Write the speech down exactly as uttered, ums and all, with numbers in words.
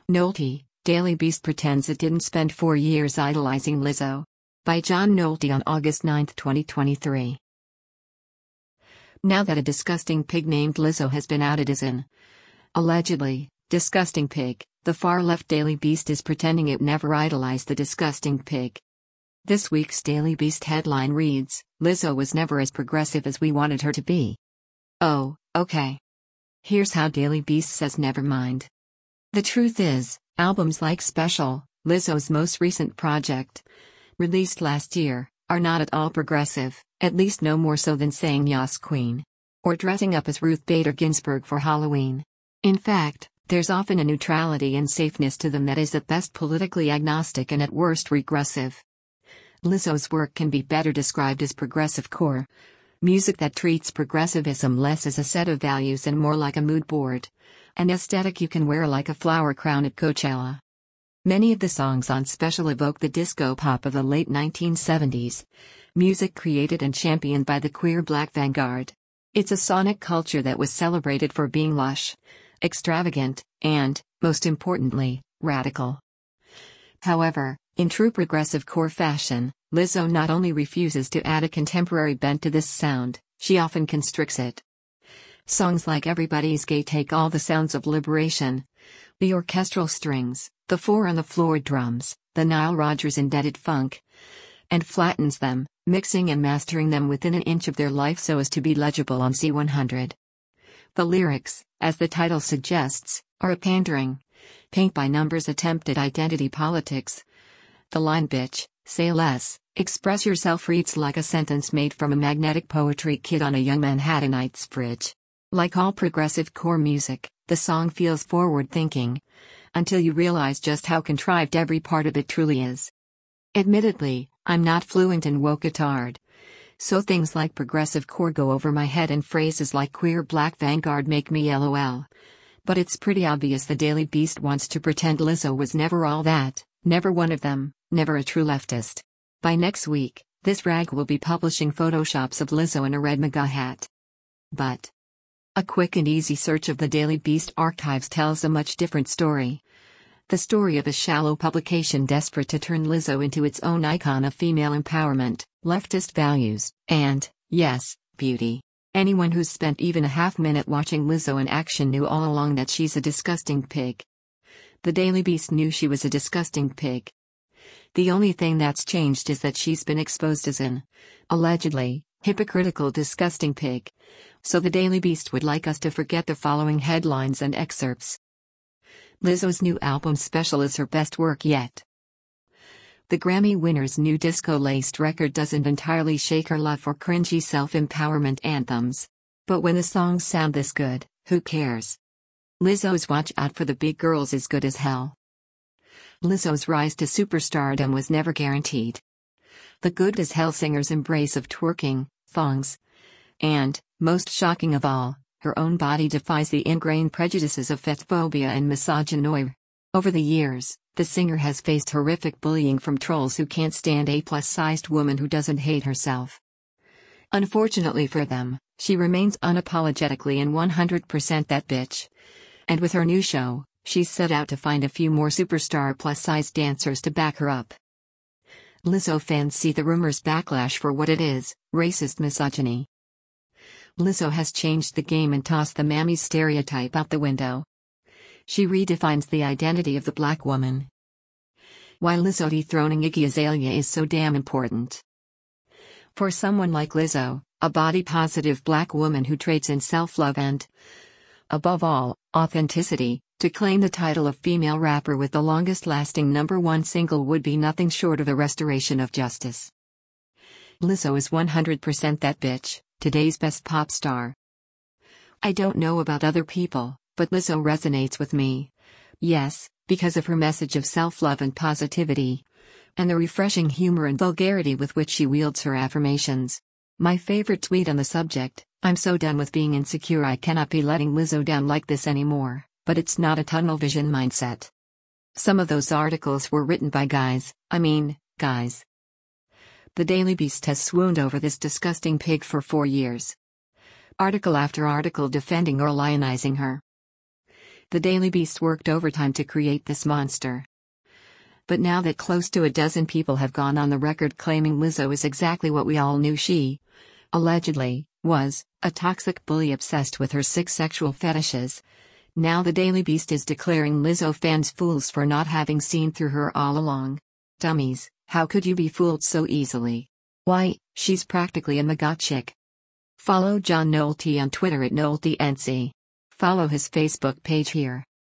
Nolte, Daily Beast pretends it didn't spend four years idolizing Lizzo. By John Nolte on August ninth, twenty twenty-three. Now that a disgusting pig named Lizzo has been outed as an allegedly disgusting pig, the far-left Daily Beast is pretending it never idolized the disgusting pig. This week's Daily Beast headline reads, "Lizzo was never as progressive as we wanted her to be." Oh, okay. Here's how Daily Beast says never mind. The truth is, albums like Special, Lizzo's most recent project, released last year, are not at all progressive, at least no more so than saying Yas Queen. Or dressing up as Ruth Bader Ginsburg for Halloween. In fact, there's often a neutrality and safeness to them that is at best politically agnostic and at worst regressive. Lizzo's work can be better described as progressive core. Music that treats progressivism less as a set of values and more like a mood board. An aesthetic you can wear like a flower crown at Coachella. Many of the songs on Special evoke the disco pop of the late nineteen seventies. Music created and championed by the queer black vanguard. It's a sonic culture that was celebrated for being lush, extravagant, and, most importantly, radical. However, in true progressive core fashion, Lizzo not only refuses to add a contemporary bent to this sound, she often constricts it. Songs like Everybody's Gay take all the sounds of liberation, the orchestral strings, the four-on-the-floor drums, the Nile Rodgers indebted funk, and flattens them, mixing and mastering them within an inch of their life so as to be legible on C one hundred. The lyrics, as the title suggests, are a pandering, paint-by-numbers attempt at identity politics. The line "Bitch, say less, express yourself" reads like a sentence made from a magnetic poetry kit on a young Manhattanite's fridge. Like all progressive core music, the song feels forward-thinking, until you realize just how contrived every part of it truly is. Admittedly, I'm not fluent in woke-atard, so things like progressive core go over my head and phrases like queer black vanguard make me lol. But it's pretty obvious the Daily Beast wants to pretend Lizzo was never all that, never one of them, never a true leftist. By next week, this rag will be publishing photoshops of Lizzo in a red MAGA hat. But a quick and easy search of the Daily Beast archives tells a much different story. The story of a shallow publication desperate to turn Lizzo into its own icon of female empowerment, leftist values, and, yes, beauty. Anyone who's spent even a half minute watching Lizzo in action knew all along that she's a disgusting pig. The Daily Beast knew she was a disgusting pig. The only thing that's changed is that she's been exposed as an, allegedly, hypocritical disgusting pig. So the Daily Beast would like us to forget the following headlines and excerpts. Lizzo's new album Special is her best work yet. The Grammy winner's new disco-laced record doesn't entirely shake her love for cringy self-empowerment anthems. But when the songs sound this good, who cares? Lizzo's Watch Out for the Big Girls is good as hell. Lizzo's rise to superstardom was never guaranteed. The good as hell singer's embrace of twerking, thongs, and, most shocking of all, her own body defies the ingrained prejudices of fatphobia and misogynoir. Over the years, the singer has faced horrific bullying from trolls who can't stand a plus-sized woman who doesn't hate herself. Unfortunately for them, she remains unapologetically and one hundred percent that bitch. And with her new show, she's set out to find a few more superstar plus-size dancers to back her up. Lizzo fans see the rumors backlash for what it is, racist misogyny. Lizzo has changed the game and tossed the mammy stereotype out the window. She redefines the identity of the black woman. Why Lizzo dethroning Iggy Azalea is so damn important. For someone like Lizzo, a body-positive black woman who trades in self-love and, above all, authenticity, to claim the title of female rapper with the longest-lasting number one single would be nothing short of a restoration of justice. Lizzo is one hundred percent that bitch, today's best pop star. I don't know about other people, but Lizzo resonates with me. Yes, because of her message of self-love and positivity, and the refreshing humor and vulgarity with which she wields her affirmations. My favorite tweet on the subject: "I'm so done with being insecure, I cannot be letting Lizzo down like this anymore." But it's not a tunnel vision mindset. Some of those articles were written by guys, I mean, guys. The Daily Beast has swooned over this disgusting pig for four years. Article after article defending or lionizing her. The Daily Beast worked overtime to create this monster. But now that close to a dozen people have gone on the record claiming Lizzo is exactly what we all knew she, allegedly, was, a toxic bully obsessed with her six sexual fetishes, now the Daily Beast is declaring Lizzo fans fools for not having seen through her all along. Dummies, how could you be fooled so easily? Why, she's practically a mega chick. Follow John Nolte on Twitter at NolteNC. Follow his Facebook page here.